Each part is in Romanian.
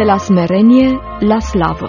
la smerenie la slavă.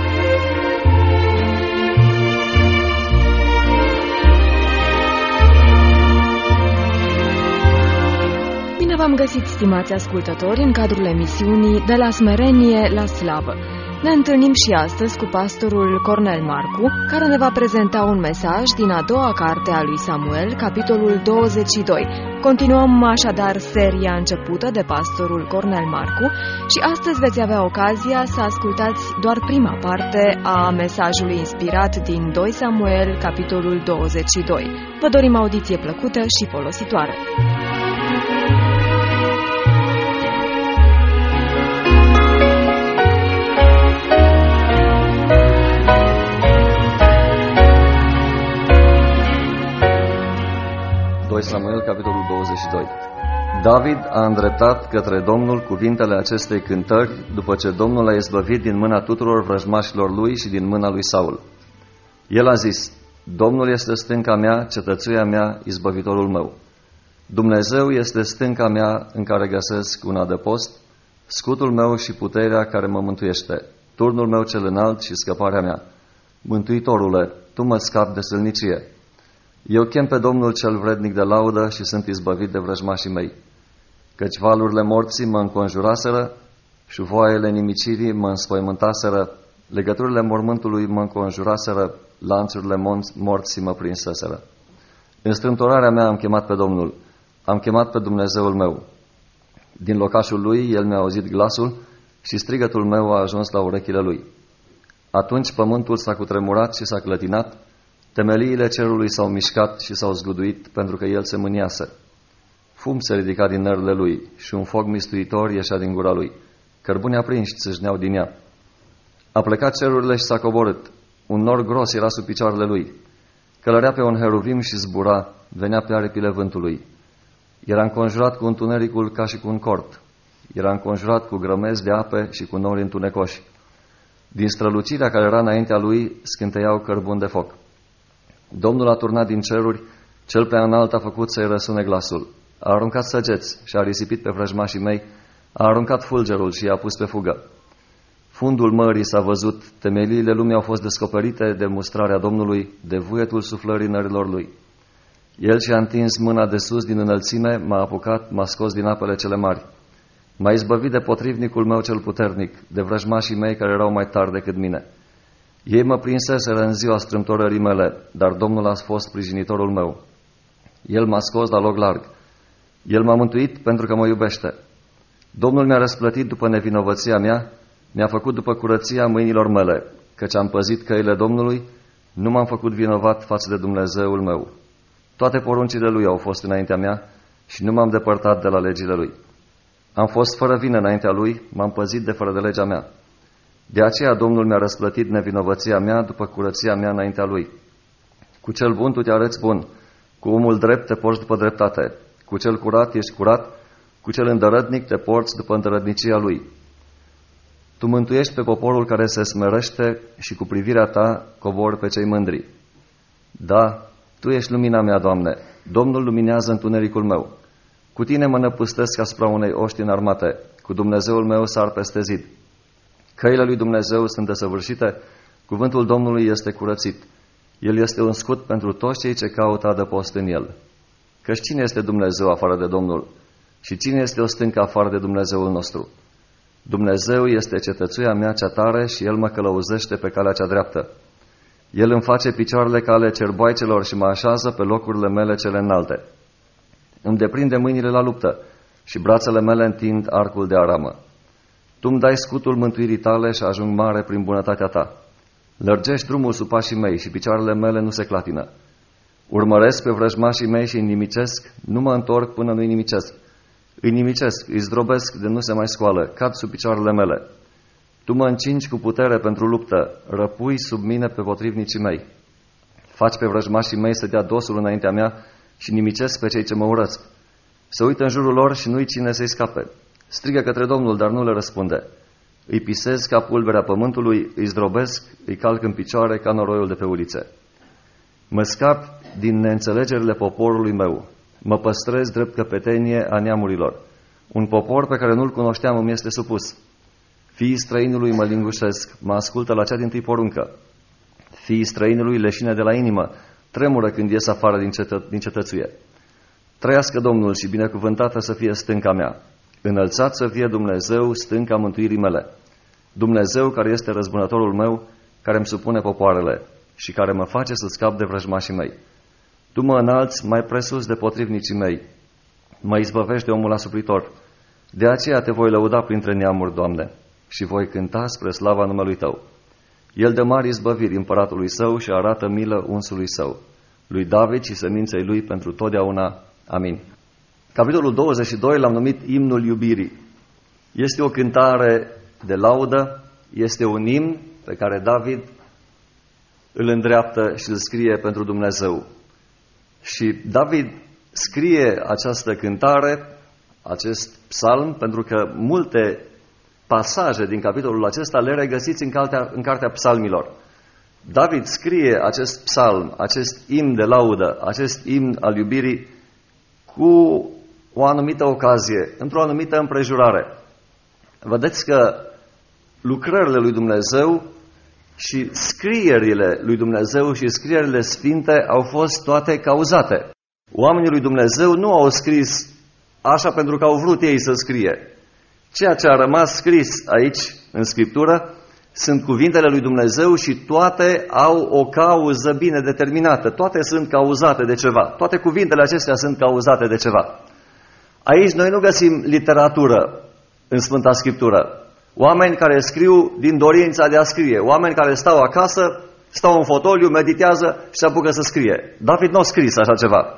Bine v-am găsit, stimați ascultători, în cadrul emisiunii De la smerenie la slavă. Ne întâlnim și astăzi cu pastorul Cornel Marcu, care ne va prezenta un mesaj din a doua carte a lui Samuel, capitolul 22. Continuăm așadar seria începută de pastorul Cornel Marcu și astăzi veți avea ocazia să ascultați doar prima parte a mesajului inspirat din 2 Samuel, capitolul 22. Vă dorim audiție plăcută și folositoare. Samuel, capitolul 22. David a îndreptat către Domnul cuvintele acestei cântări după ce Domnul a izbăvit din mâna tuturor vrăjmașilor lui și din mâna lui Saul. El a zis: Domnul este stânca mea, cetățuia mea, izbăvitorul meu. Dumnezeu este stânca mea în care găsesc un adăpost, scutul meu și puterea care mă mântuiește, turnul meu cel înalt și scăparea mea. Mântuitorule, tu mă scapi de sâlnicie. Eu chem pe Domnul cel vrednic de laudă și sunt izbăvit de vrăjmașii mei. Căci valurile morții mă înconjuraseră și voaiele nimicirii mă înspăimântaseră, legăturile mormântului mă înconjuraseră, lanțurile morții mă prinseseră. În strâmtorarea mea am chemat pe Domnul, am chemat pe Dumnezeul meu. Din locașul lui el mi-a auzit glasul și strigătul meu a ajuns la urechile lui. Atunci pământul s-a cutremurat și s-a clătinat, temeliile cerului s-au mișcat și s-au zguduit pentru că el se mâniase. Fum se ridica din nările lui și un foc mistuitor ieșea din gura lui. Cărbuni aprinși țâșneau din ea. A plecat cerurile și s-a coborât. Un nor gros era sub picioarele lui. Călărea pe un heruvim și zbura, venea pe aripile vântului. Era înconjurat cu întunericul ca și cu un cort. Era înconjurat cu grămezi de ape și cu nori întunecoși. Din strălucirea care era înaintea lui scânteiau cărbuni de foc. Domnul a turnat din ceruri, cel prea înalt a făcut să-i răsune glasul. A aruncat săgeți și a risipit pe vrăjmașii mei, a aruncat fulgerul și i-a pus pe fugă. Fundul mării s-a văzut, temeliile lumii au fost descoperite de mustrarea Domnului, de vuietul suflării nărilor lui. El și-a întins mâna de sus din înălțime, m-a apucat, m-a scos din apele cele mari. M-a izbăvit de potrivnicul meu cel puternic, de vrăjmașii mei care erau mai tari decât mine. Ei mă prinseseră în ziua strâmtorării mele, dar Domnul a fost sprijinitorul meu. El m-a scos la loc larg. El m-a mântuit pentru că mă iubește. Domnul mi-a răsplătit după nevinovăția mea, mi-a făcut după curăția mâinilor mele, căci am păzit căile Domnului, nu m-am făcut vinovat față de Dumnezeul meu. Toate poruncile lui au fost înaintea mea și nu m-am depărtat de la legile lui. Am fost fără vină înaintea lui, m-am păzit de fără de legea mea. De aceea Domnul mi-a răsplătit nevinovăția mea după curăția mea înaintea lui. Cu cel bun tu te arăți bun, cu omul drept te porți după dreptate, cu cel curat ești curat, cu cel îndărătnic te porți după îndărătnicia lui. Tu mântuiești pe poporul care se smerește și cu privirea ta cobori pe cei mândri. Da, tu ești lumina mea, Doamne, Domnul luminează întunericul meu. Cu tine mă năpustesc asupra unei oști înarmate, cu Dumnezeul meu sar peste zid. Căile lui Dumnezeu sunt desăvârșite, cuvântul Domnului este curățit. El este un scut pentru toți cei ce caută adăpost în el. Căci cine este Dumnezeu afară de Domnul? Și cine este o stâncă afară de Dumnezeul nostru? Dumnezeu este cetățuia mea cea tare și El mă călăuzește pe calea cea dreaptă. El îmi face picioarele ca ale cerboaicelor și mă așează pe locurile mele cele înalte. Îmi deprinde mâinile la luptă și brațele mele întind arcul de aramă. Tu îmi dai scutul mântuirii tale și ajung mare prin bunătatea ta. Lărgești drumul sub pașii mei și picioarele mele nu se clatină. Urmăresc pe vrăjmașii mei și îi nimicesc, nu mă întorc până nu îi nimicesc. Îi nimicesc, îi zdrobesc de nu se mai scoală, cad sub picioarele mele. Tu mă încingi cu putere pentru luptă, răpui sub mine pe potrivnicii mei. Faci pe vrăjmașii mei să dea dosul înaintea mea și nimicesc pe cei ce mă urăsc. Se uită în jurul lor și nu-i cine să-i scape. Strigă către Domnul, dar nu le răspunde. Îi pisez ca pulberea pământului, îi zdrobesc, îi calc în picioare ca noroiul de pe ulițe. Mă scap din neînțelegerile poporului meu. Mă păstrez drept căpetenie a neamurilor. Un popor pe care nu-l cunoșteam îmi este supus. Fiii străinului mă lingușesc, mă ascultă la cea dintâi poruncă. Fiii străinului leșine de la inimă, tremură când ies afară din cetățuie. Trăiască Domnul și binecuvântată să fie stânca mea. Înălțat să fie Dumnezeu, stânca mântuirii mele. Dumnezeu care este răzbunătorul meu, care îmi supune popoarele și care mă face să scap de vrăjmașii mei. Tu mă înalți mai presus de potrivnicii mei, mă izbăvești de omul asupritor. De aceea te voi lăuda printre neamuri, Doamne, și voi cânta spre slava numelui Tău. El dă mari izbăviri împăratului Său și arată milă unsului Său, lui David și seminței lui pentru totdeauna. Amin. Capitolul 22 l-am numit Imnul Iubirii. Este o cântare de laudă, este un imn pe care David îl îndreaptă și îl scrie pentru Dumnezeu. Și David scrie această cântare, acest psalm, pentru că multe pasaje din capitolul acesta le regăsiți în cartea psalmilor. David scrie acest psalm, acest imn de laudă, acest imn al iubirii cu o anumită ocazie, într-o anumită împrejurare. Vedeți că lucrările lui Dumnezeu și scrierile lui Dumnezeu și scrierile sfinte au fost toate cauzate. Oamenii lui Dumnezeu nu au scris așa pentru că au vrut ei să scrie. Ceea ce a rămas scris aici, în Scriptură, sunt cuvintele lui Dumnezeu și toate au o cauză bine determinată. Toate sunt cauzate de ceva. Toate cuvintele acestea sunt cauzate de ceva. Aici noi nu găsim literatură în Sfânta Scriptură. Oameni care scriu din dorința de a scrie. Oameni care stau acasă, stau în fotoliu, meditează și se apucă să scrie. David nu a scris așa ceva.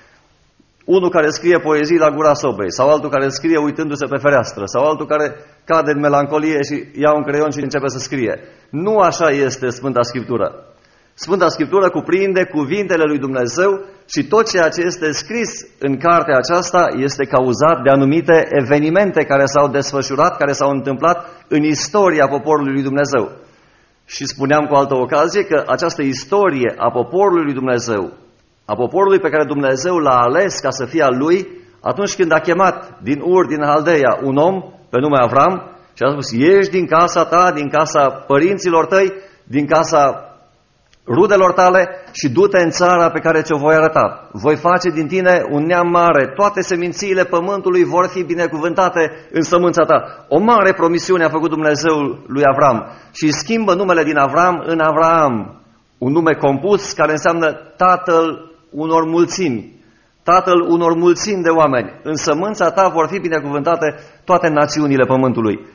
Unul care scrie poezii la gura sobei, sau altul care scrie uitându-se pe fereastră, sau altul care cade în melancolie și ia un creion și începe să scrie. Nu așa este Sfânta Scriptură. Sfânta Scriptură cuprinde cuvintele lui Dumnezeu și tot ceea ce este scris în cartea aceasta este cauzat de anumite evenimente care s-au desfășurat, care s-au întâmplat în istoria poporului lui Dumnezeu. Și spuneam cu altă ocazie că această istorie a poporului lui Dumnezeu, a poporului pe care Dumnezeu l-a ales ca să fie al lui, atunci când a chemat din Ur, din Haldeia, un om pe nume Avram și a spus: ieși din casa ta, din casa părinților tăi, din casa rudelor tale și du-te în țara pe care ți-o voi arăta. Voi face din tine un neam mare, toate semințiile pământului vor fi binecuvântate în sămânța ta. O mare promisiune a făcut Dumnezeu lui Avram și schimbă numele din Avram în Avraam, un nume compus care înseamnă tatăl unor mulțimi, tatăl unor mulțimi de oameni. În sămânța ta vor fi binecuvântate toate națiunile pământului.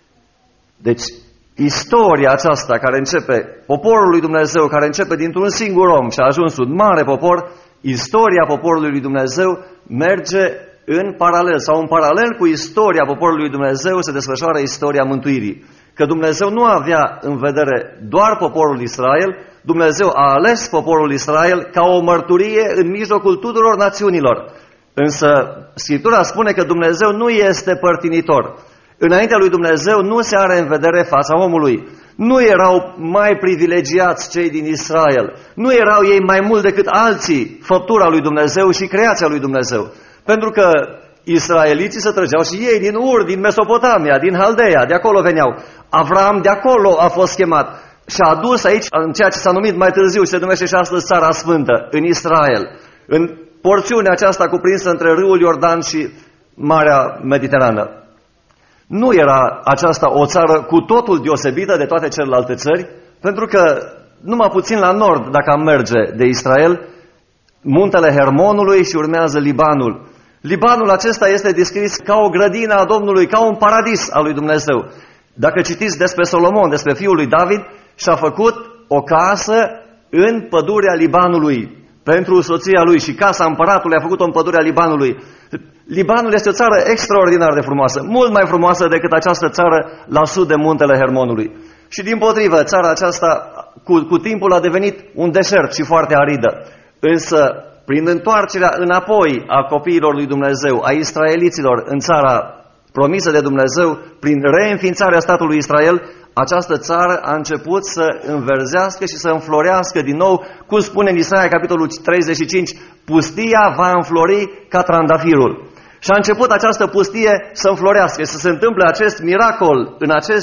Deci, istoria aceasta care începe, poporul lui Dumnezeu care începe dintr-un singur om și a ajuns un mare popor, istoria poporului lui Dumnezeu merge în paralel sau în paralel cu istoria poporului lui Dumnezeu se desfășoară istoria mântuirii. Că Dumnezeu nu avea în vedere doar poporul Israel, Dumnezeu a ales poporul Israel ca o mărturie în mijlocul tuturor națiunilor. Însă Scriptura spune că Dumnezeu nu este părtinitor. Înaintea lui Dumnezeu nu se are în vedere fața omului. Nu erau mai privilegiați cei din Israel. Nu erau ei mai mult decât alții, făptura lui Dumnezeu și creația lui Dumnezeu. Pentru că israeliții se trăgeau și ei din Ur, din Mesopotamia, din Haldeia, de acolo veneau. Avram de acolo a fost chemat și a adus aici, în ceea ce s-a numit mai târziu și se numește și astăzi Țara Sfântă, în Israel, în porțiunea aceasta cuprinsă între râul Iordan și Marea Mediterană. Nu era aceasta o țară cu totul deosebită de toate celelalte țări, pentru că numai puțin la nord, dacă am merge de Israel, muntele Hermonului și urmează Libanul. Libanul acesta este descris ca o grădină a Domnului, ca un paradis al lui Dumnezeu. Dacă citiți despre Solomon, despre fiul lui David, și-a făcut o casă în pădurea Libanului pentru soția lui și casa împăratului a făcut-o în pădurea Libanului. Libanul este o țară extraordinar de frumoasă, mult mai frumoasă decât această țară la sud de muntele Hermonului. Și dimpotrivă, țara aceasta cu timpul a devenit un deșert și foarte aridă. Însă, prin întoarcerea înapoi a copiilor lui Dumnezeu, a israeliților în țara promisă de Dumnezeu, prin reînființarea statului Israel, această țară a început să înverzească și să înflorească din nou, cum spune în Isaia, capitolul 35, pustia va înflori ca trandafirul. Și a început această pustie să înflorească, să se întâmple acest miracol în acest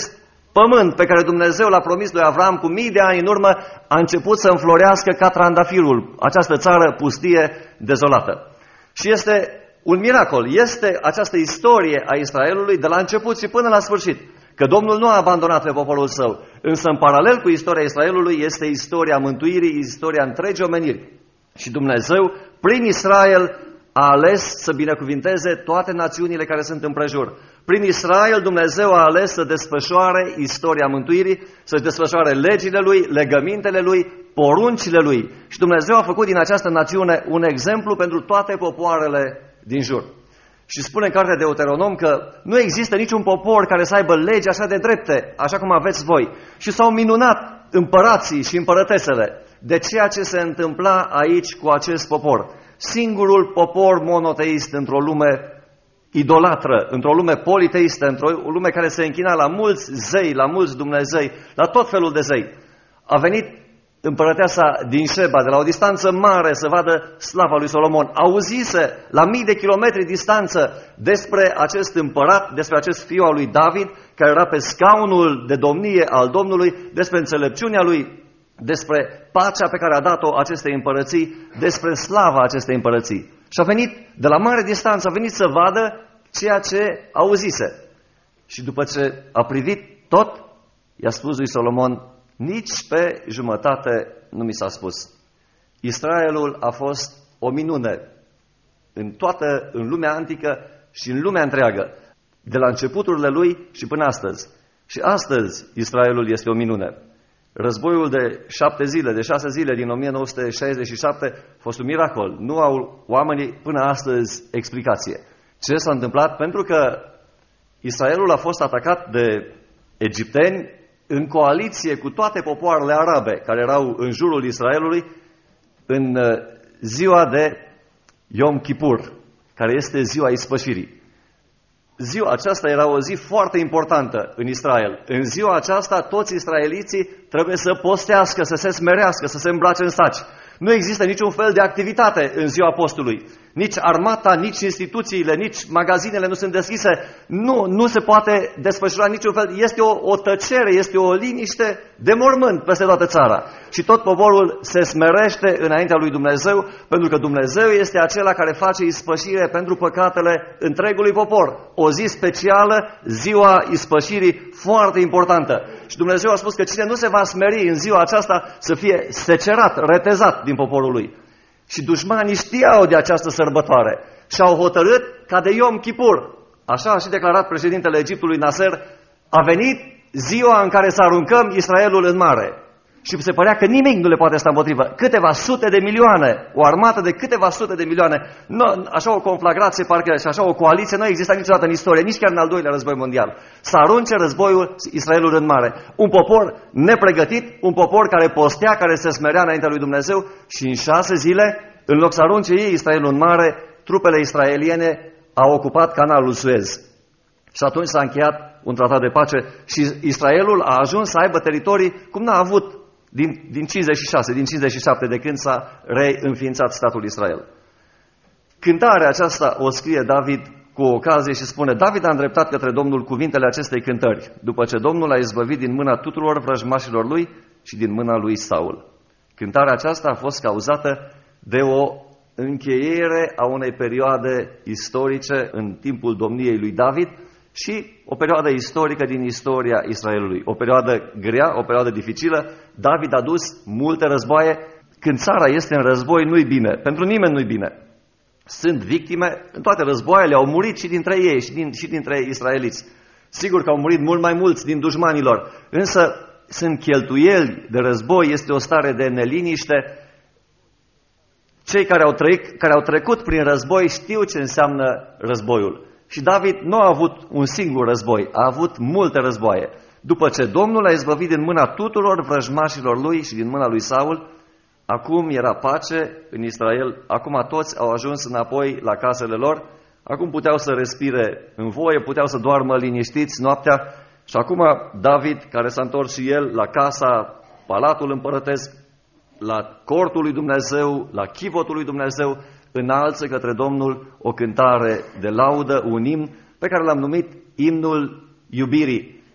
pământ pe care Dumnezeu l-a promis lui Avram cu mii de ani în urmă a început să înflorească ca trandafirul, această țară pustie, dezolată. Și este un miracol, este această istorie a Israelului de la început și până la sfârșit, că Domnul nu a abandonat pe poporul său, însă în paralel cu istoria Israelului este istoria mântuirii, istoria întregii omeniri. Și Dumnezeu, prin Israel, a ales să binecuvinteze toate națiunile care sunt împrejur. Prin Israel Dumnezeu a ales să desfășoare istoria mântuirii, să-și desfășoare legile Lui, legămintele Lui, poruncile Lui. Și Dumnezeu a făcut din această națiune un exemplu pentru toate popoarele din jur. Și spune în cartea Deuteronom că nu există niciun popor care să aibă legi așa de drepte, așa cum aveți voi. Și s-au minunat împărații și împărătesele de ceea ce se întâmpla aici cu acest popor. Singurul popor monoteist într-o lume idolatră, într-o lume politeistă, într-o lume care se închina la mulți zei, la mulți Dumnezei, la tot felul de zei. A venit împărăteasa din Șeba, de la o distanță mare, să vadă slava lui Solomon. Auzise la mii de kilometri distanță despre acest împărat, despre acest fiu al lui David, care era pe scaunul de domnie al Domnului, despre înțelepciunea lui, despre pacea pe care a dat-o acestei împărății, despre slava acestei împărății. Și a venit de la mare distanță, a venit să vadă ceea ce auzise. Și după ce a privit tot, i-a spus lui Solomon: nici pe jumătate nu mi s-a spus. Israelul a fost o minune în lumea antică și în lumea întreagă, de la începuturile lui și până astăzi. Și astăzi Israelul este o minune. Războiul de 7 zile, de 6 zile din 1967 a fost un miracol. Nu au oamenii până astăzi explicație. Ce s-a întâmplat? Pentru că Israelul a fost atacat de egipteni în coaliție cu toate popoarele arabe care erau în jurul Israelului în ziua de Yom Kippur, care este ziua ispășirii. Ziua aceasta era o zi foarte importantă în Israel. În ziua aceasta toți israeliții trebuie să postească, să se smerească, să se îmbrace în saci. Nu există niciun fel de activitate în ziua postului. Nici armata, nici instituțiile, nici magazinele nu sunt deschise. Nu se poate desfășura niciun fel. Este o tăcere, este o liniște de mormânt peste toată țara. Și tot poporul se smerește înaintea lui Dumnezeu, pentru că Dumnezeu este acela care face ispășire pentru păcatele întregului popor. O zi specială, ziua ispășirii, foarte importantă. Și Dumnezeu a spus că cine nu se va smeri în ziua aceasta să fie secerat, retezat din poporul lui. Și dușmanii știau de această sărbătoare și au hotărât ca de Yom Kippur, așa a și declarat președintele Egiptului Nasser, a venit ziua în care să aruncăm Israelul în mare. Și se părea că nimic nu le poate sta împotrivă. Câteva sute de milioane, o armată de câteva sute de milioane, așa o conflagrație parcă și așa o coaliție nu exista niciodată în istorie, nici chiar în al doilea război mondial. Să arunce războiul Israelul în mare. Un popor nepregătit, un popor care postea, care se smerea înaintea lui Dumnezeu și în 6 zile, în loc să arunce ei Israelul în mare, trupele israeliene au ocupat canalul Suez. Și atunci s-a încheiat un tratat de pace și Israelul a ajuns să aibă teritorii cum n-a avut din 56, din 57, de când s-a reînființat statul Israel. Cântarea aceasta o scrie David cu ocazie și spune: David a îndreptat către Domnul cuvintele acestei cântări, după ce Domnul a izbăvit din mâna tuturor vrăjmașilor lui și din mâna lui Saul. Cântarea aceasta a fost cauzată de o încheiere a unei perioade istorice în timpul domniei lui David și o perioadă istorică din istoria Israelului. O perioadă grea, o perioadă dificilă. David a dus multe războaie. Când țara este în război, nu-i bine. Pentru nimeni nu-i bine. Sunt victime. În toate războaiele au murit și dintre ei și dintre israeliți. Sigur că au murit mult mai mulți din dușmanilor. Însă sunt cheltuieli de război, este o stare de neliniște. Cei care au trecut prin război știu ce înseamnă războiul. Și David nu a avut un singur război, a avut multe războaie. După ce Domnul a izbăvit din mâna tuturor vrăjmașilor lui și din mâna lui Saul, acum era pace în Israel, acum toți au ajuns înapoi la casele lor, acum puteau să respire în voie, puteau să doarmă liniștiți noaptea și acum David, care s-a întors și el la casa, palatul împărătesc, la cortul lui Dumnezeu, la chivotul lui Dumnezeu, înalță către Domnul o cântare de laudă, un imn pe care l-am numit imnul iubirii.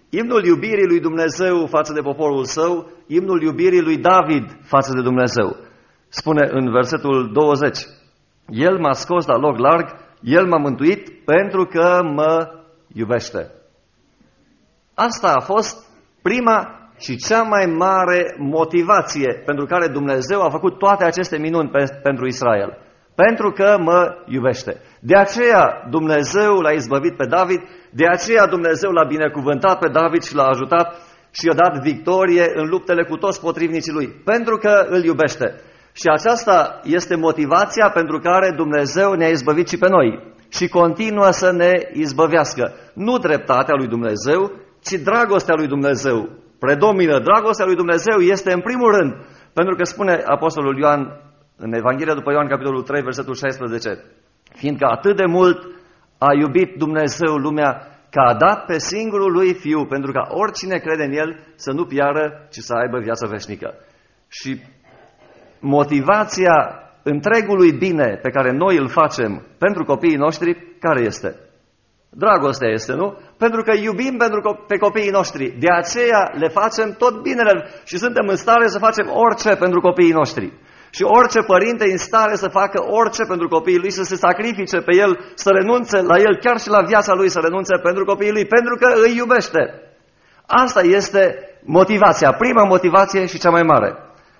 imnul iubirii lui Dumnezeu față de poporul său, imnul iubirii lui David față de Dumnezeu. Spune în versetul 20, El m-a scos la loc larg, El m-a mântuit pentru că mă iubește. Asta a fost prima și cea mai mare motivație pentru care Dumnezeu a făcut toate aceste minuni pentru Israel. Pentru că mă iubește. De aceea Dumnezeu l-a izbăvit pe David, de aceea Dumnezeu l-a binecuvântat pe David și l-a ajutat și i-a dat victorie în luptele cu toți potrivnicii lui. Pentru că îl iubește. Și aceasta este motivația pentru care Dumnezeu ne-a izbăvit și pe noi. Și continuă să ne izbăvească. Nu dreptatea lui Dumnezeu, ci dragostea lui Dumnezeu. Predomină dragostea lui Dumnezeu este în primul rând, pentru că spune Apostolul Ioan în Evanghelia după Ioan, capitolul 3, versetul 16, fiindcă atât de mult a iubit Dumnezeu lumea, că a dat pe singurul lui Fiu, pentru ca oricine crede în El să nu piară, ci să aibă viață veșnică. Și motivația întregului bine pe care noi îl facem pentru copiii noștri, care este? Dragostea este, nu? Pentru că iubim pe copiii noștri. De aceea le facem tot binele și suntem în stare să facem orice pentru copiii noștri. Și orice părinte e în stare să facă orice pentru copiii lui, să se sacrifice pe el, să renunțe la el, chiar și la viața lui să renunțe pentru copiii lui, pentru că îi iubește. Asta este motivația, prima motivație și cea mai mare.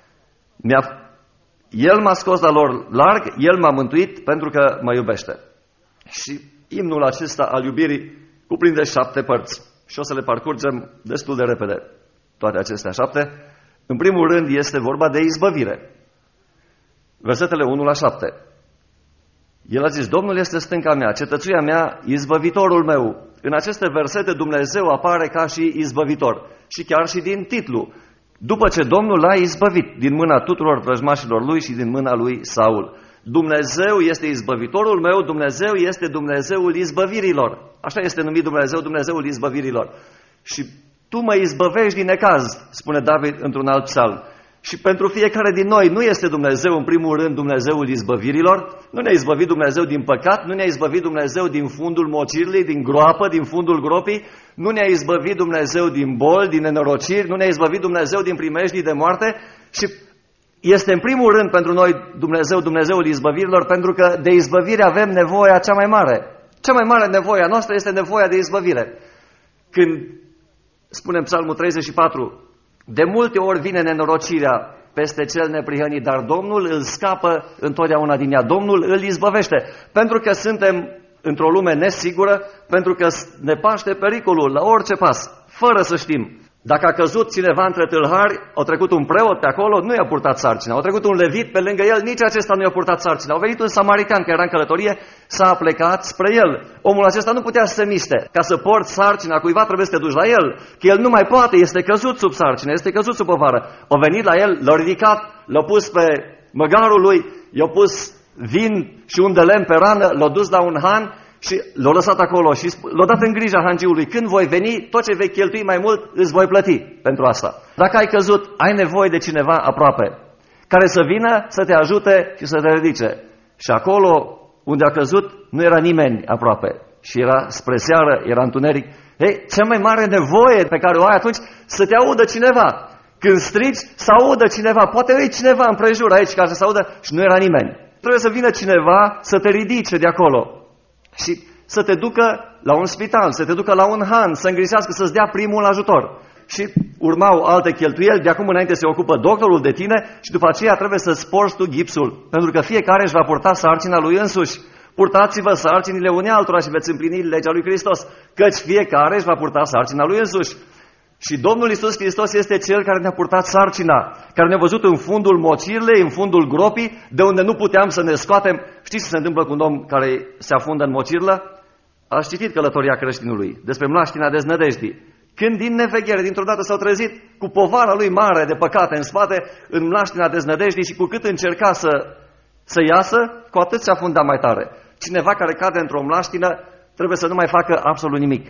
El m-a scos la lor larg, El m-a mântuit pentru că mă iubește. Și imnul acesta al iubirii cuprinde 7 părți și o să le parcurgem destul de repede, toate acestea 7. În primul rând este vorba de izbăvire. Versetele 1 la 7. El a zis, Domnul este stânca mea, cetățuia mea, izbăvitorul meu. În aceste versete Dumnezeu apare ca și izbăvitor și chiar și din titlu. După ce Domnul l-a izbăvit din mâna tuturor vrăjmașilor lui și din mâna lui Saul. Dumnezeu este izbăvitorul meu, Dumnezeu este Dumnezeul izbăvirilor. Așa este numit Dumnezeu, Dumnezeul izbăvirilor. Și tu mă izbăvești din necaz, spune David într-un alt psalm. Și pentru fiecare din noi nu este Dumnezeu în primul rând Dumnezeul izbăvirilor, nu ne-a izbăvit Dumnezeu din păcat, nu ne-a izbăvit Dumnezeu din fundul mocirlii, din groapă, din fundul gropii, nu ne-a izbăvit Dumnezeu din boli, din nenorociri, nu ne-a izbăvit Dumnezeu din primejdii de moarte și este în primul rând pentru noi Dumnezeu, Dumnezeul izbăvirilor, pentru că de izbăvire avem nevoia cea mai mare. Cea mai mare nevoie a noastră este nevoia de izbăvire. Când spunem Psalmul 34, de multe ori vine nenorocirea peste cel neprihănit, dar Domnul îl scapă întotdeauna din ea. Domnul îl izbăvește, pentru că suntem într-o lume nesigură, pentru că ne paște pericolul la orice pas, fără să știm. Dacă a căzut cineva între tâlhari, a trecut un preot pe acolo, nu i-a purtat sarcina. A trecut un levit pe lângă el, nici acesta nu i-a purtat sarcina. A venit un samaritan care era în călătorie, s-a plecat spre el. Omul acesta nu putea să se miște. Ca să porți sarcina cuiva trebuie să te duci la el, că el nu mai poate, este căzut sub sarcină, este căzut sub povară. A venit la el, l-a ridicat, l-a pus pe măgarul lui, i-a pus vin și un de lemn pe rană, l-a dus la un han și l-a lăsat acolo și l-a dat în grija hangiului. Când voi veni, tot ce vei cheltui mai mult, îți voi plăti pentru asta. Dacă ai căzut, ai nevoie de cineva aproape, care să vină, să te ajute și să te ridice. Și acolo unde a căzut, nu era nimeni aproape. Și era spre seară, era întuneric. Ei, cea mai mare nevoie pe care o ai atunci, să te audă cineva. Când strigi, să audă cineva. Poate e cineva împrejur aici ca să se audă și nu era nimeni. Trebuie să vină cineva să te ridice de acolo și să te ducă la un spital, să te ducă la un han, să îngrijească, să-ți dea primul ajutor. Și urmau alte cheltuieli, de acum înainte se ocupă doctorul de tine și după aceea trebuie să-ți porți tu gipsul, pentru că fiecare își va purta sarcina lui însuși. Purtați-vă sarcinile unii altora și veți împlini legea lui Hristos, căci fiecare își va purta sarcina lui însuși. Și Domnul Iisus Hristos este Cel care ne-a purtat sarcina, care ne-a văzut în fundul mocirlei, în fundul gropii, de unde nu puteam să ne scoatem. Știți ce se întâmplă cu un om care se afundă în mocirlă? Ați citit Călătoria creștinului, despre mlaștina deznădejdii. Când din neveghere, dintr-o dată s-au trezit cu povara lui mare de păcate în spate, în mlaștina deznădejdii și cu cât încerca să iasă, cu atât se afunda mai tare. Cineva care cade într-o mlaștină trebuie să nu mai facă absolut nimic.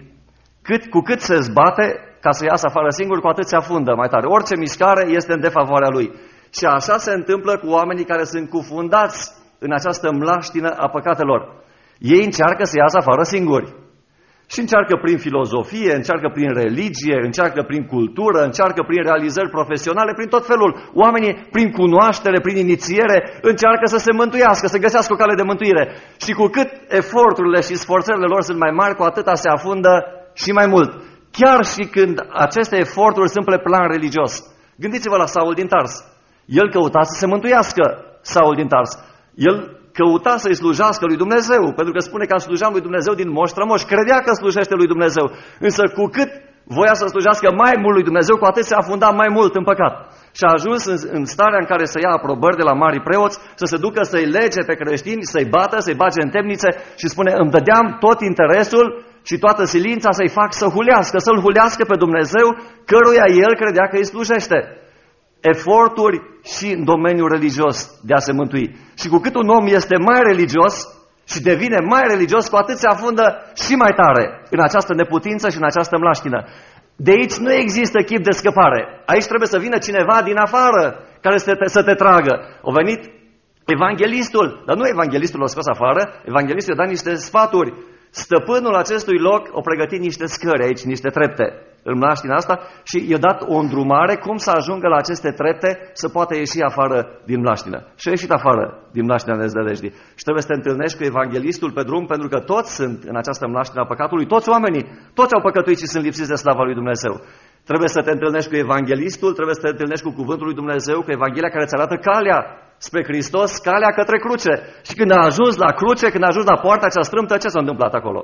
Cu cât se zbate ca să iasă afară singur, cu atât se afundă mai tare. Orice mișcare este în defavoarea lui. Și așa se întâmplă cu oamenii care sunt cufundați în această mlaștină a păcatelor. Ei încearcă să iasă afară singuri. Și încearcă prin filozofie, încearcă prin religie, încearcă prin cultură, încearcă prin realizări profesionale, prin tot felul. Oamenii, prin cunoaștere, prin inițiere, încearcă să se mântuiască, să găsească o cale de mântuire. Și cu cât eforturile și sforțările lor sunt mai mari, cu atâta se afundă și mai mult. Chiar și când aceste eforturi sunt pe plan religios. Gândiți-vă la Saul din Tars. El căuta să se mântuiască, Saul din Tars. El căuta să-i slujească lui Dumnezeu, pentru că spune că a slujit lui Dumnezeu din moș strămoș. Credea că slujește lui Dumnezeu, însă cu cât voia să slujească mai mult lui Dumnezeu, cu atât se afunda mai mult în păcat. Și a ajuns în starea în care să ia aprobări de la mari preoți, să se ducă să-i lege pe creștini, să-i bată, să-i bage în temnițe și spune, îmi dădeam tot interesul și toată silința să-i fac să hulească, să-L hulească pe Dumnezeu, căruia el credea că îi slujește. Eforturi și în domeniul religios de a se mântui. Și cu cât un om este mai religios și devine mai religios, cu atât se afundă și mai tare în această neputință și în această mlaștină. De aici nu există chip de scăpare. Aici trebuie să vină cineva din afară care să te tragă. A venit evanghelistul, dar nu evanghelistul l-a scos afară, evanghelistul i-a dat niște sfaturi. Stăpânul acestui loc a pregătit niște scări aici, niște trepte în mlaștina asta și i-a dat o îndrumare cum să ajungă la aceste trepte să poată ieși afară din mlaștină. Și a ieșit afară din mlaștina deznădejdii. Și trebuie să te întâlnești cu evanghelistul pe drum, pentru că toți sunt în această mlaștină a păcatului, toți oamenii, toți au păcătuit și sunt lipsiți de slava lui Dumnezeu. Trebuie să te întâlnești cu evanghelistul, trebuie să te întâlnești cu cuvântul lui Dumnezeu, cu Evanghelia care îți arată calea spre Hristos, calea către cruce. Și când a ajuns la cruce, când a ajuns la poarta cea strâmtă, ce s-a întâmplat acolo?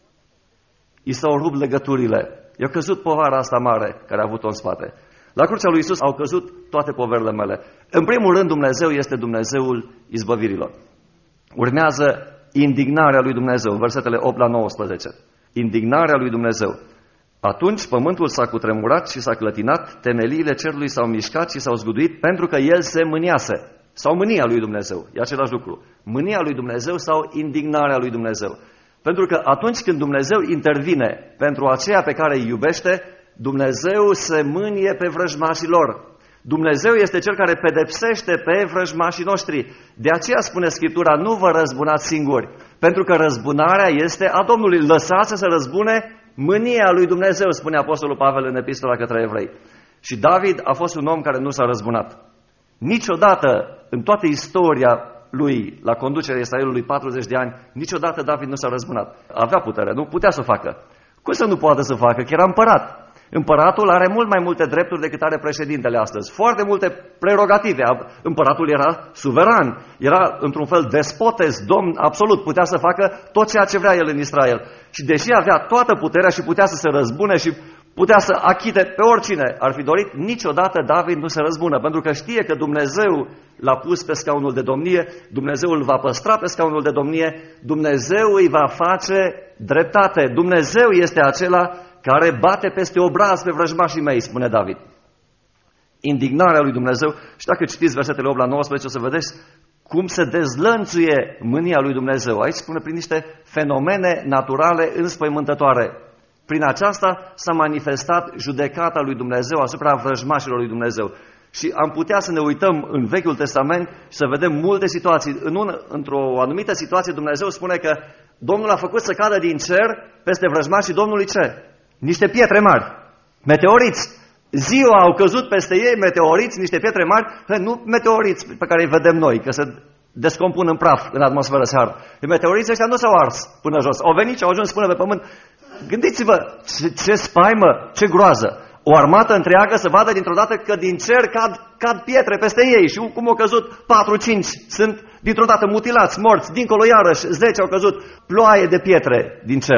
I s-au rupt legăturile. I-a căzut povara asta mare care a avut-o în spate. La crucea lui Iisus au căzut toate poverile mele. În primul rând, Dumnezeu este Dumnezeul izbăvirilor. Urmează indignarea lui Dumnezeu, versetele 8 la 19. Indignarea lui Dumnezeu. Atunci pământul s-a cutremurat și s-a clătinat, temeliile cerului s-au mișcat și s-au zguduit pentru că el se mâniase. Sau mânia lui Dumnezeu, e același lucru. Mânia lui Dumnezeu sau indignarea lui Dumnezeu. Pentru că atunci când Dumnezeu intervine pentru aceea pe care îi iubește, Dumnezeu se mânie pe vrăjmașii lor. Dumnezeu este Cel care pedepsește pe vrăjmașii noștri. De aceea spune Scriptura, nu vă răzbunați singuri, pentru că răzbunarea este a Domnului. Lăsați să se răzbune mânia lui Dumnezeu, spune Apostolul Pavel în Epistola către Evrei. Și David a fost un om care nu s-a răzbunat. Niciodată în toată istoria lui, la conducerea Israelului 40 de ani, niciodată David nu s-a răzbunat. Avea putere, nu? Putea să o facă. Cum să nu poată să facă? Că era împărat. Împăratul are mult mai multe drepturi decât are președintele astăzi. Foarte multe prerogative. Împăratul era suveran, era într-un fel despotes, domn absolut. Putea să facă tot ceea ce vrea el în Israel. Și deși avea toată puterea și putea să se răzbune și putea să achite pe oricine ar fi dorit, niciodată David nu se răzbună, pentru că știe că Dumnezeu l-a pus pe scaunul de domnie, Dumnezeu îl va păstra pe scaunul de domnie, Dumnezeu îi va face dreptate. Dumnezeu este acela care bate peste obraz pe vrăjmașii mei, spune David. Indignarea lui Dumnezeu. Și dacă citiți versetele 8 la 19, o să vedeți cum se dezlănțuie mânia lui Dumnezeu. Aici spune prin niște fenomene naturale înspăimântătoare. Prin aceasta s-a manifestat judecata lui Dumnezeu asupra vrăjmașilor lui Dumnezeu. Și am putea să ne uităm în Vechiul Testament și să vedem multe situații. Într-o anumită situație Dumnezeu spune că Domnul a făcut să cadă din cer peste vrăjmașii Domnului ce? Niște pietre mari, meteoriți. Ziua au căzut peste ei meteoriți, niște pietre mari, nu meteoriți pe care îi vedem noi, că se descompun în praf în atmosferă se ard. Meteoriții ăștia nu s-au ars până jos. Au venit și au ajuns până pe pământ. Gândiți-vă ce spaimă, ce groază. O armată întreagă să vadă dintr-o dată că din cer cad pietre peste ei și cum au căzut 4-5 sunt dintr-o dată mutilați, morți, dincolo iarăși 10 au căzut, ploaie de pietre din cer.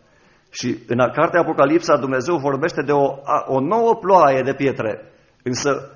Și în cartea Apocalipsa Dumnezeu vorbește de o nouă ploaie de pietre, însă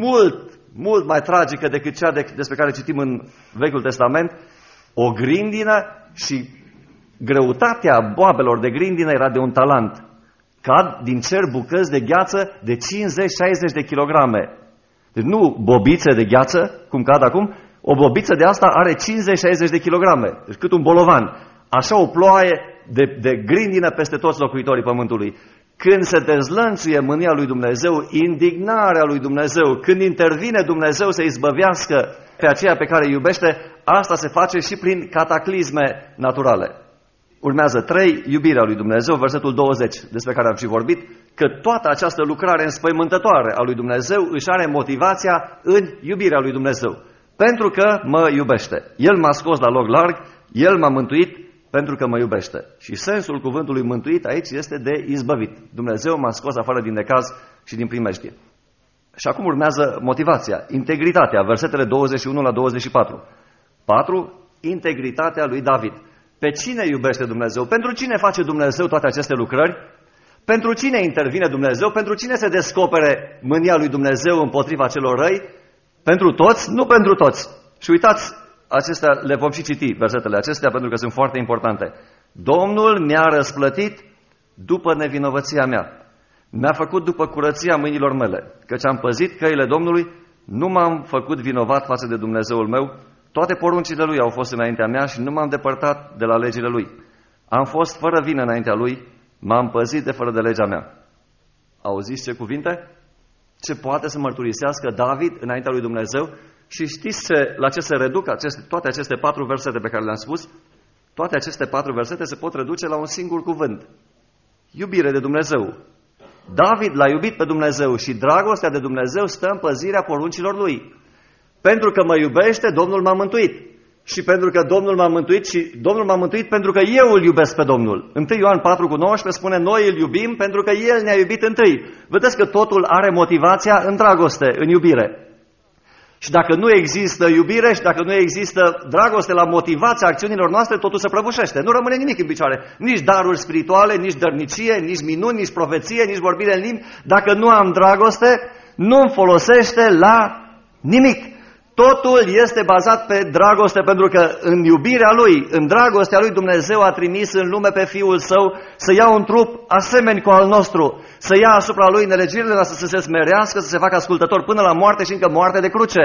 mult mai tragică decât cea despre care citim în Vechiul Testament, o grindină și greutatea boabelor de grindină era de 1 talent. Cad din cer bucăți de gheață de 50-60 de kilograme. Deci nu bobițe de gheață, cum cad acum, o bobiță de asta are 50-60 de kilograme, deci cât un bolovan. Așa o ploaie de grindină peste toți locuitorii pământului. Când se dezlănțuie mânia lui Dumnezeu, indignarea lui Dumnezeu, când intervine Dumnezeu să izbăvească pe aceea pe care îi iubește, asta se face și prin cataclisme naturale. urmează 3, iubirea lui Dumnezeu, versetul 20, despre care am și vorbit, că toată această lucrare înspăimântătoare a lui Dumnezeu își are motivația în iubirea lui Dumnezeu. Pentru că mă iubește. El m-a scos la loc larg, El m-a mântuit pentru că mă iubește. Și sensul cuvântului mântuit aici este de izbăvit. Dumnezeu m-a scos afară din necaz și din primejdie. Și acum urmează motivația, integritatea, versetele 21 la 24. 4. Integritatea lui David. Pe cine iubește Dumnezeu? Pentru cine face Dumnezeu toate aceste lucrări? Pentru cine intervine Dumnezeu? Pentru cine se descopere mânia lui Dumnezeu împotriva celor răi? Pentru toți? Nu pentru toți. Și uitați, acestea le vom și citi, versetele acestea, pentru că sunt foarte importante. Domnul mi-a răsplătit după nevinovăția mea. Mi-a făcut după curăția mâinilor mele, căci am păzit căile Domnului, nu m-am făcut vinovat față de Dumnezeul meu, toate poruncile Lui au fost înaintea mea și nu m-am depărtat de la legile Lui. Am fost fără vină înaintea Lui, m-am păzit de fără de legea mea. Auziți ce cuvinte? Ce poate să mărturisească David înaintea lui Dumnezeu? Și știți la ce se reduc toate aceste 4 versete pe care le-am spus? Toate aceste 4 versete se pot reduce la un singur cuvânt. Iubire de Dumnezeu. David l-a iubit pe Dumnezeu și dragostea de Dumnezeu stă în păzirea poruncilor Lui. Pentru că mă iubește, Domnul m-a mântuit. Și pentru că Domnul m-a mântuit și Domnul m-a mântuit pentru că eu îl iubesc pe Domnul. 1 Ioan 4,19 spune, noi îl iubim pentru că El ne-a iubit întâi. Vedeți că totul are motivația în dragoste, în iubire. Și dacă nu există iubire și dacă nu există dragoste la motivația acțiunilor noastre, totul se prăbușește. Nu rămâne nimic în picioare. Nici daruri spirituale, nici dărnicie, nici minuni, nici profeție, nici vorbire în limbi. Dacă nu am dragoste, nu-mi folosește la nimic. Totul este bazat pe dragoste, pentru că în iubirea Lui, în dragostea Lui, Dumnezeu a trimis în lume pe Fiul Său să ia un trup asemeni cu al nostru, să ia asupra Lui nelegirile noastre, să se smerească, să se facă ascultător până la moarte și încă moarte de cruce,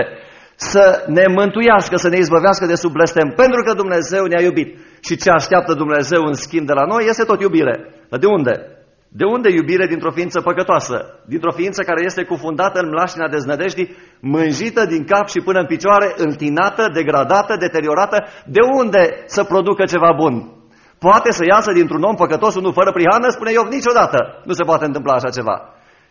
să ne mântuiască, să ne izbăvească de sub blestem, pentru că Dumnezeu ne-a iubit. Și ce așteaptă Dumnezeu în schimb de la noi este tot iubire. Dar de unde? De unde iubire dintr-o ființă păcătoasă? Dintr-o ființă care este cufundată în mlaștina deznădejdii, mânjită din cap și până în picioare, întinată, degradată, deteriorată. De unde să producă ceva bun? Poate să iasă dintr-un om păcătos unul fără prihană? Spune Iov, niciodată. Nu se poate întâmpla așa ceva.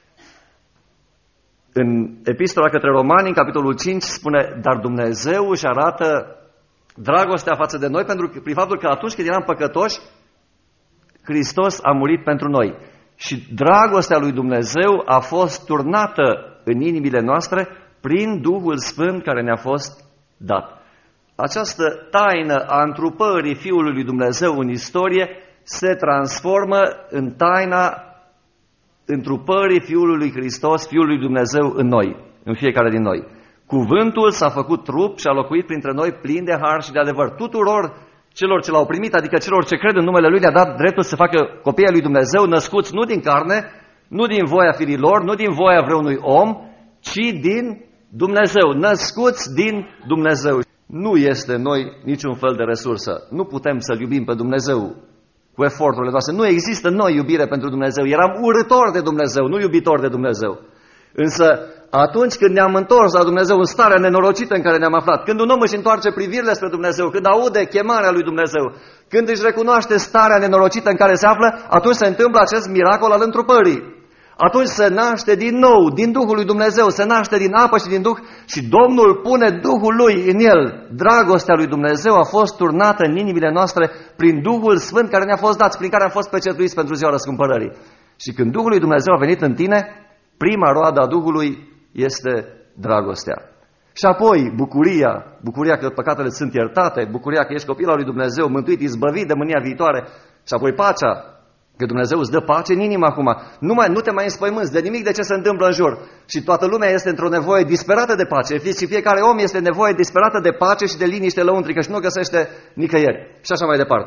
În Epistola către Romani, în capitolul 5, spune, dar Dumnezeu își arată dragostea față de noi prin faptul că atunci când eram păcătoși, Hristos a murit pentru noi. Și dragostea lui Dumnezeu a fost turnată în inimile noastre prin Duhul Sfânt care ne-a fost dat. Această taină a întrupării Fiului lui Dumnezeu în istorie se transformă în taina întrupării Fiului lui Hristos, Fiul lui Dumnezeu în noi, în fiecare din noi. Cuvântul s-a făcut trup și a locuit printre noi plin de har și de adevăr. Tuturor celor ce l-au primit, adică celor ce cred în numele Lui, le-a dat dreptul să facă copiii lui Dumnezeu, născuți nu din carne, nu din voia firilor, nu din voia vreunui om, ci din Dumnezeu, născuți din Dumnezeu. Nu este noi niciun fel de resursă. Nu putem să-L iubim pe Dumnezeu cu eforturile noastre. Nu există în noi iubire pentru Dumnezeu. Eram urător de Dumnezeu, nu iubitor de Dumnezeu. Însă atunci când ne-am întors la Dumnezeu în starea nenorocită în care ne-am aflat, când un om își întoarce privirile spre Dumnezeu, când aude chemarea lui Dumnezeu, când își recunoaște starea nenorocită în care se află, atunci se întâmplă acest miracol al întrupării. Atunci se naște din nou, din Duhul lui Dumnezeu, se naște din apă și din Duh și Domnul pune Duhul Lui în el. Dragostea lui Dumnezeu a fost turnată în inimile noastre prin Duhul Sfânt care ne-a fost dat, prin care am fost pecetuiți pentru ziua răscumpărării. Și când Duhul lui Dumnezeu a venit în tine, prima roadă a Duhului este dragostea. Și apoi bucuria că păcatele sunt iertate, bucuria că ești copil al lui Dumnezeu, mântuit, izbăvit de mânia viitoare, și apoi pacea, că Dumnezeu îți dă pace în inimă acum. Nu te mai înspăimânți de nimic de ce se întâmplă în jur. Și toată lumea este într-o nevoie disperată de pace. Și fiecare om este nevoie disperată de pace și de liniște lăuntrică și nu găsește nicăieri. Și așa mai departe.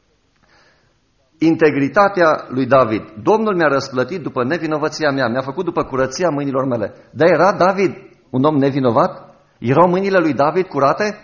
Integritatea lui David. Domnul mi-a răsplătit după nevinovăția mea, mi-a făcut după curăția mâinilor mele. Dar era David un om nevinovat? Erau mâinile lui David curate?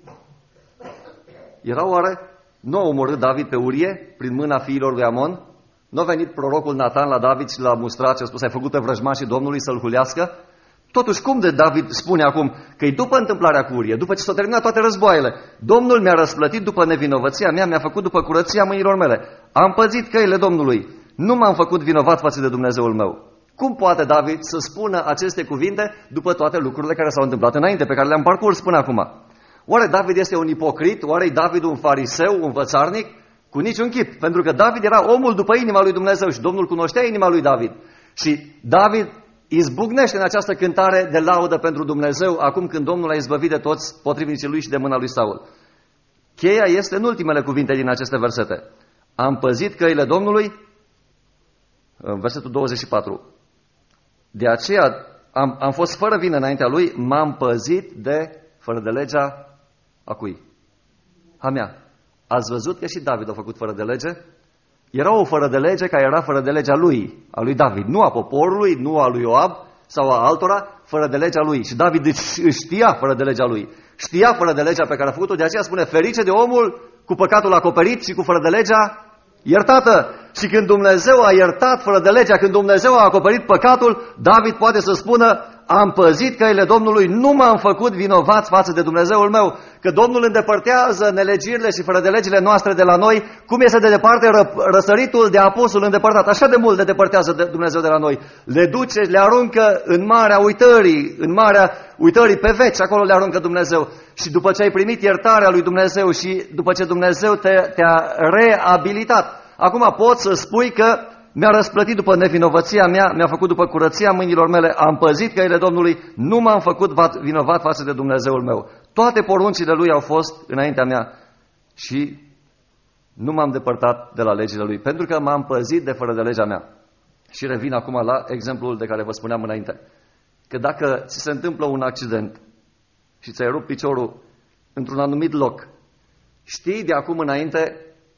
Erau oare? Nu a omorât David pe Urie prin mâna fiilor lui Amon? Nu a venit prorocul Natan la David și l-a mustrat și a spus, ai făcut pe vrăjmașii Domnului să-l hulească? Totuși, cum de David spune acum că e după întâmplarea cu Urie, după ce s-au terminat toate războaiele, Domnul mi-a răsplătit după nevinovăția mea, mi-a făcut după curăția mâinilor mele. Am păzit căile Domnului, nu m-am făcut vinovat față de Dumnezeul meu. Cum poate David să spună aceste cuvinte după toate lucrurile care s-au întâmplat înainte, pe care le-am parcurs până acum? Oare David este un ipocrit? Oare e David un fariseu, un vățarnic? Cu niciun chip, pentru că David era omul după inima lui Dumnezeu și Domnul cunoștea inima lui David. Și David izbucnește în această cântare de laudă pentru Dumnezeu acum când Domnul a izbăvit de toți potrivnicii lui și de mâna lui Saul. Cheia este în ultimele cuvinte din aceste versete. Am păzit căile Domnului, în versetul 24. De aceea am fost fără vină înaintea lui, m-am păzit de fără de legea a cui? A mea. Ați văzut că și David a făcut fără de lege? Era o fără de lege care era fără de legea lui, a lui David, nu a poporului, nu a lui Ioab sau a altora, fără de legea lui. Și David își știa fără de legea lui, știa fără de legea pe care a făcut-o, de aceea spune ferice de omul cu păcatul acoperit și cu fără de legea iertată. Și când Dumnezeu a iertat fără de legea, când Dumnezeu a acoperit păcatul, David poate să spună, am păzit căile Domnului, nu m-am făcut vinovat față de Dumnezeul meu, că Domnul îndepărtează nelegirile și fără de legile noastre de la noi, cum este de departe răsăritul de apusul îndepărtat, așa de mult de depărtează de Dumnezeu de la noi. Le duce, le aruncă în marea uitării pe veci, acolo le aruncă Dumnezeu. Și după ce ai primit iertarea lui Dumnezeu și după ce Dumnezeu te-a reabilitat, acum poți să spui că mi-a răsplătit după nevinovăția mea, mi-a făcut după curăția mâinilor mele, am păzit căile Domnului, nu m-am făcut vinovat față de Dumnezeul meu. Toate poruncile lui au fost înaintea mea și nu m-am depărtat de la legile lui, pentru că m-am păzit de fără de legea mea. Și revin acum la exemplul de care vă spuneam înainte. Că dacă ți se întâmplă un accident și ți-ai rupt piciorul într-un anumit loc, știi de acum înainte,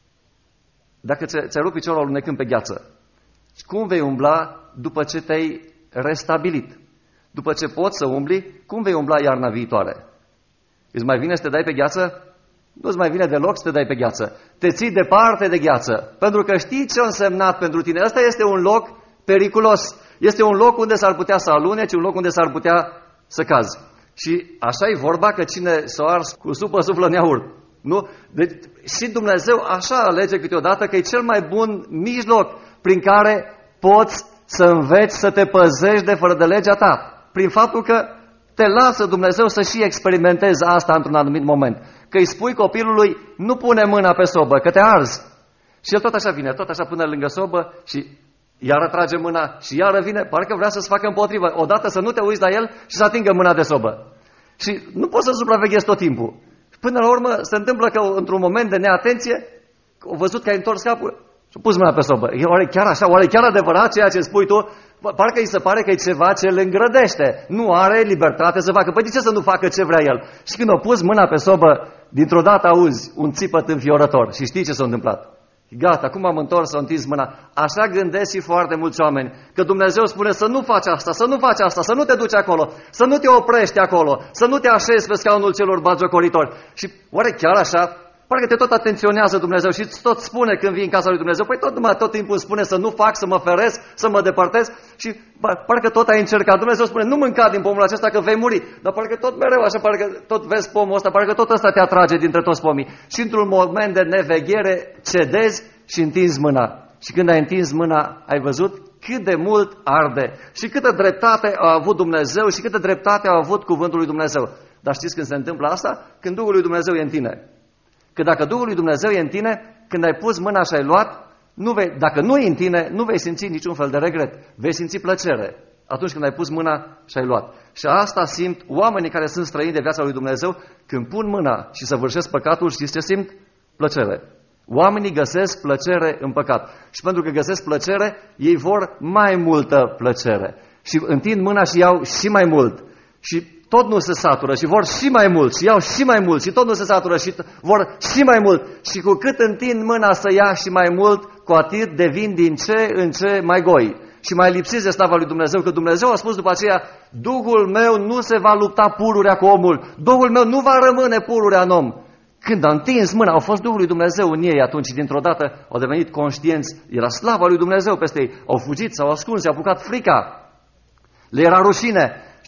dacă ți-ai rupt piciorul alunecând pe gheață, cum vei umbla după ce te-ai restabilit? După ce poți să umbli, cum vei umbla iarna viitoare? Îți mai vine să te dai pe gheață? Nu-ți mai vine deloc să te dai pe gheață. Te ții departe de gheață, pentru că știi ce a însemnat pentru tine. Ăsta este un loc periculos. Este un loc unde s-ar putea să aluneci, un loc unde s-ar putea să cazi. Și așa e vorba că cine s-o ars cu supă suflă în iaurt. Nu? Deci, și Dumnezeu așa alege câteodată că e cel mai bun mijloc prin care poți să înveți să te păzești de fără de legea ta. Prin faptul că te lasă Dumnezeu să și experimentezi asta într-un anumit moment. Că îi spui copilului, nu pune mâna pe sobă, că te arzi. Și el tot așa vine, tot așa pune lângă sobă și iară trage mâna și iară vine, parcă vrea să-ți facă împotrivă. Odată să nu te uiți la el și să atingă mâna de sobă. Și nu poți să supraveghezi tot timpul. Până la urmă se întâmplă că într-un moment de neatenție, au văzut că ai întors capul și a pus mâna pe sobă. Oare chiar așa? Oare chiar adevărat ceea ce spui tu? Parcă îi se pare că e ceva ce îl îngrădește. Nu are libertate să facă. Păi de ce să nu facă ce vrea el? Și când a pus mâna pe sobă, dintr-o dată auzi un țipăt înfiorător. Și știi ce s-a întâmplat? Gata, acum am întors, am întins mâna. Așa gândesc și foarte mulți oameni. Că Dumnezeu spune să nu faci asta, să nu faci asta, să nu te duci acolo, să nu te oprești acolo, să nu te așezi pe scaunul celor batjocoritori. Și oare chiar așa? Parcă te tot atenționează Dumnezeu și îți tot spune când vii în casa lui Dumnezeu. Păi tot timpul îmi spune să nu fac, să mă feresc, să mă depărtez. Și parcă tot ai încercat. Dumnezeu spune, nu mânca din pomul acesta că vei muri. Dar parcă tot mereu așa, parcă tot vezi pomul ăsta, parcă tot ăsta te atrage dintre toți pomii. Și într-un moment de neveghere cedezi și întinzi mâna. Și când ai întins mâna, ai văzut cât de mult arde. Și câtă dreptate a avut Dumnezeu și câtă dreptate a avut cuvântul lui Dumnezeu. Dar știți când se întâmplă asta? Când Duhul lui Dumnezeu e în tine. Că dacă Duhul lui Dumnezeu e în tine, când ai pus mâna și ai luat, dacă nu e în tine, nu vei simți niciun fel de regret. Vei simți plăcere atunci când ai pus mâna și ai luat. Și asta simt oamenii care sunt străini de viața lui Dumnezeu. Când pun mâna și săvârșesc păcatul, știți ce simt? Plăcere. Oamenii găsesc plăcere în păcat. Și pentru că găsesc plăcere, ei vor mai multă plăcere. Și întind mâna și iau și mai mult. Și tot nu se satură și vor și mai mult și iau și mai mult și tot nu se satură și vor și mai mult. Și cu cât întind mâna să ia și mai mult, cu atât devin din ce în ce mai goi. Și mai lipsiți de slava lui Dumnezeu, că Dumnezeu a spus după aceea, Duhul meu nu se va lupta pururea cu omul, Duhul meu nu va rămâne pururea în om. Când a întins mâna, au fost Duhul lui Dumnezeu în ei atunci, dintr-o dată au devenit conștienți, era slava lui Dumnezeu peste ei, au fugit, s-au ascuns, i-a apucat frica, le era rușine.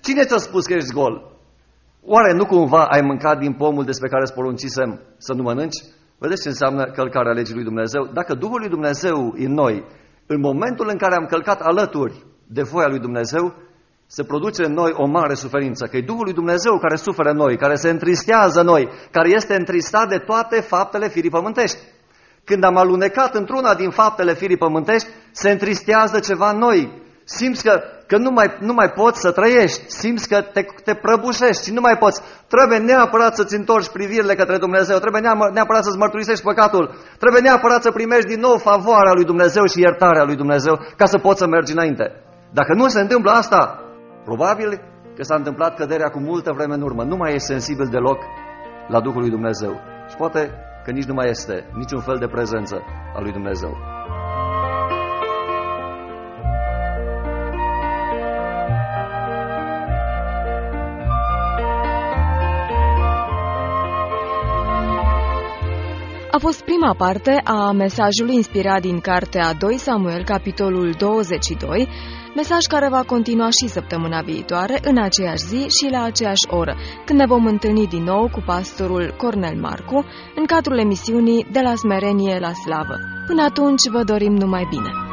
Cine ți-a spus că ești gol? Oare nu cumva ai mâncat din pomul despre care îți poruncisem să nu mănânci? Vedeți ce înseamnă călcarea legii lui Dumnezeu? Dacă Duhul lui Dumnezeu în noi, în momentul în care am călcat alături de voia lui Dumnezeu, se produce în noi o mare suferință. Că e Duhul lui Dumnezeu care suferă în noi, care se întristează în noi, care este întristat de toate faptele firii pământești. Când am alunecat într-una din faptele firii pământești, se întristează ceva în noi. Simți că nu mai poți să trăiești, simți că te prăbușești și nu mai poți. Trebuie neapărat să-ți întorci privirile către Dumnezeu, trebuie neapărat să-ți mărturisești păcatul, trebuie neapărat să primești din nou favoarea lui Dumnezeu și iertarea lui Dumnezeu ca să poți să mergi înainte. Dacă nu se întâmplă asta, probabil că s-a întâmplat căderea cu multă vreme în urmă, nu mai ești sensibil deloc la Duhul lui Dumnezeu și poate că nici nu mai este niciun fel de prezență a lui Dumnezeu. A fost prima parte a mesajului inspirat din cartea 2 Samuel, capitolul 22, mesaj care va continua și săptămâna viitoare, în aceeași zi și la aceeași oră, când ne vom întâlni din nou cu pastorul Cornel Marcu, în cadrul emisiunii De la smerenie la slavă. Până atunci vă dorim numai bine!